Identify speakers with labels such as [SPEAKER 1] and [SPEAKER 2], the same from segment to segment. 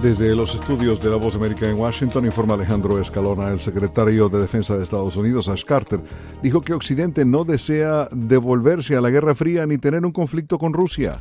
[SPEAKER 1] Desde los estudios de La Voz de América en Washington, informa Alejandro Escalona. El secretario de Defensa de Estados Unidos, Ash Carter, dijo que Occidente no desea devolverse a la Guerra Fría ni tener un conflicto con Rusia.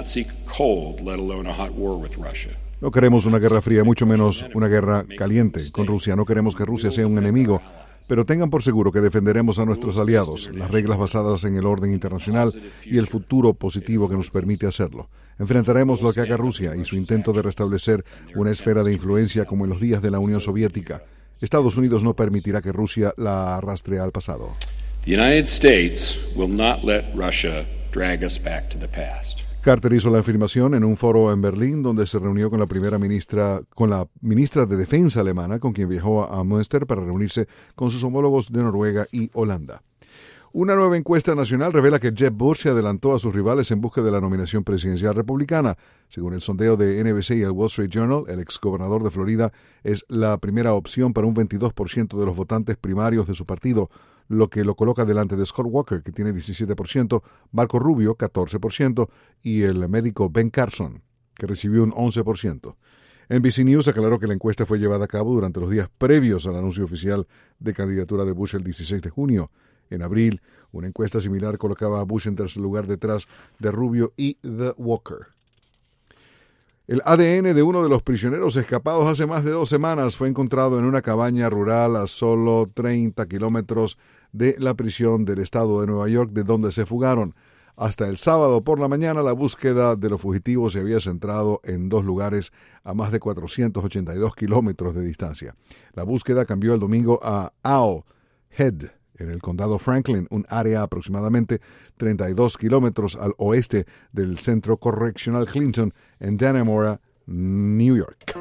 [SPEAKER 1] No queremos una guerra fría, mucho menos una guerra caliente con Rusia. No queremos que Rusia sea un enemigo, pero tengan por seguro que defenderemos a nuestros aliados, las reglas basadas en el orden internacional y el futuro positivo que nos permite hacerlo. Enfrentaremos lo que haga Rusia y su intento de restablecer una esfera de influencia como en los días de la Unión Soviética. Estados Unidos no permitirá que Rusia la arrastre al pasado.
[SPEAKER 2] The United States will not let Russia drag us back to the past.
[SPEAKER 1] Carter hizo la afirmación en un foro en Berlín, donde se reunió con la ministra de Defensa alemana, con quien viajó a Münster para reunirse con sus homólogos de Noruega y Holanda. Una nueva encuesta nacional revela que Jeb Bush se adelantó a sus rivales en busca de la nominación presidencial republicana. Según el sondeo de NBC y el Wall Street Journal, el exgobernador de Florida es la primera opción para un 22% de los votantes primarios de su partido, lo que lo coloca delante de Scott Walker, que tiene 17%, Marco Rubio, 14%, y el médico Ben Carson, que recibió un 11%. NBC News aclaró que la encuesta fue llevada a cabo durante los días previos al anuncio oficial de candidatura de Bush el 16 de junio. En abril, una encuesta similar colocaba a Bush en tercer lugar detrás de Rubio y de Walker. El ADN de uno de los prisioneros escapados hace más de 2 semanas fue encontrado en una cabaña rural a solo 30 kilómetros de la prisión del estado de Nueva York, de donde se fugaron. Hasta el sábado por la mañana, la búsqueda de los fugitivos se había centrado en 2 lugares a más de 482 kilómetros de distancia. La búsqueda cambió el domingo a Owl Head, en el condado Franklin, un área aproximadamente 32 kilómetros al oeste del Centro Correccional Clinton en Dannemora, New York.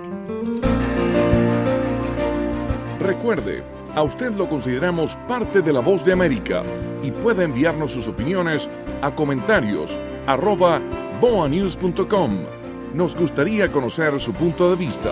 [SPEAKER 3] Recuerde, a usted lo consideramos parte de La Voz de América y puede enviarnos sus opiniones a comentarios@boanews.com. Nos gustaría conocer su punto de vista.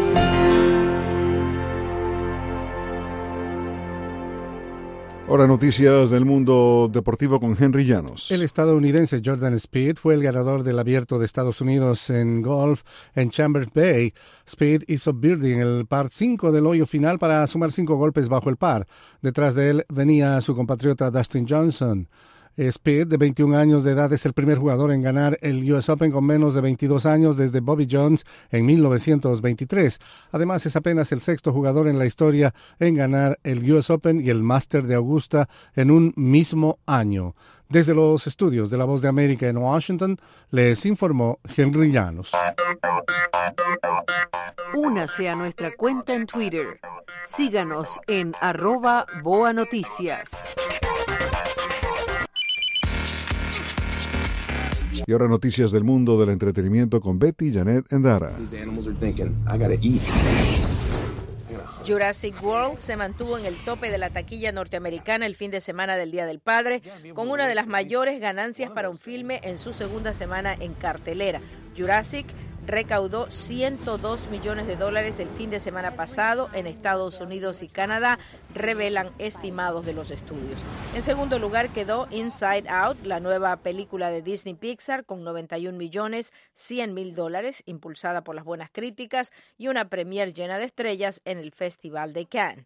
[SPEAKER 1] Ahora noticias del mundo deportivo con Henry Llanos.
[SPEAKER 4] El estadounidense Jordan Spieth fue el ganador del Abierto de Estados Unidos en golf en Chambers Bay. Spieth hizo birdie en el par 5 del hoyo final para sumar 5 golpes bajo el par. Detrás de él venía su compatriota Dustin Johnson. Spieth, de 21 años de edad, es el primer jugador en ganar el US Open con menos de 22 años desde Bobby Jones en 1923. Además, es apenas el 6º jugador en la historia en ganar el US Open y el Master de Augusta en un mismo año. Desde los estudios de La Voz de América en Washington, les informó Henry Llanos.
[SPEAKER 5] Únase a nuestra cuenta en Twitter. Síganos en @BoaNoticias.
[SPEAKER 1] Y ahora noticias del mundo del entretenimiento con Betty Janet Endara.
[SPEAKER 6] Jurassic World se mantuvo en el tope de la taquilla norteamericana el fin de semana del Día del Padre, con una de las mayores ganancias para un filme en su segunda semana en cartelera. Jurassic recaudó $102 millones el fin de semana pasado en Estados Unidos y Canadá, revelan estimados de los estudios. En segundo lugar quedó Inside Out, la nueva película de Disney Pixar, con $91.100.000, impulsada por las buenas críticas y una premier llena de estrellas en el Festival de Cannes.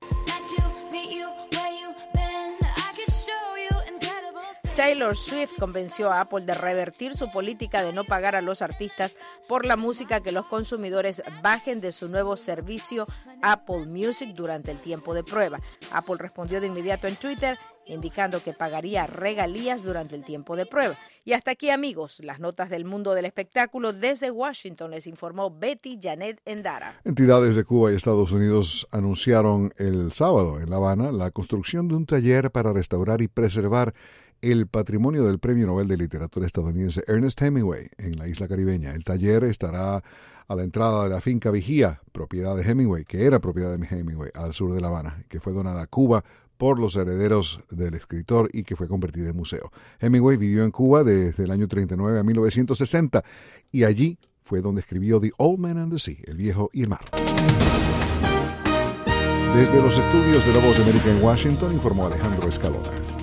[SPEAKER 6] Taylor Swift convenció a Apple de revertir su política de no pagar a los artistas por la música que los consumidores bajen de su nuevo servicio Apple Music durante el tiempo de prueba. Apple respondió de inmediato en Twitter, indicando que pagaría regalías durante el tiempo de prueba. Y hasta aquí, amigos, las notas del mundo del espectáculo. Desde Washington les informó Betty Janet Endara.
[SPEAKER 1] Entidades de Cuba y Estados Unidos anunciaron el sábado en La Habana la construcción de un taller para restaurar y preservar el patrimonio del Premio Nobel de Literatura estadounidense Ernest Hemingway en la isla caribeña. El taller estará a la entrada de la finca Vigía, propiedad de Hemingway, que era propiedad de Hemingway, al sur de La Habana, que fue donada a Cuba por los herederos del escritor y que fue convertida en museo. Hemingway vivió en Cuba desde el año 39 a 1960 y allí fue donde escribió The Old Man and the Sea, El Viejo y el Mar. Desde los estudios de La Voz de América en Washington, informó Alejandro Escalona.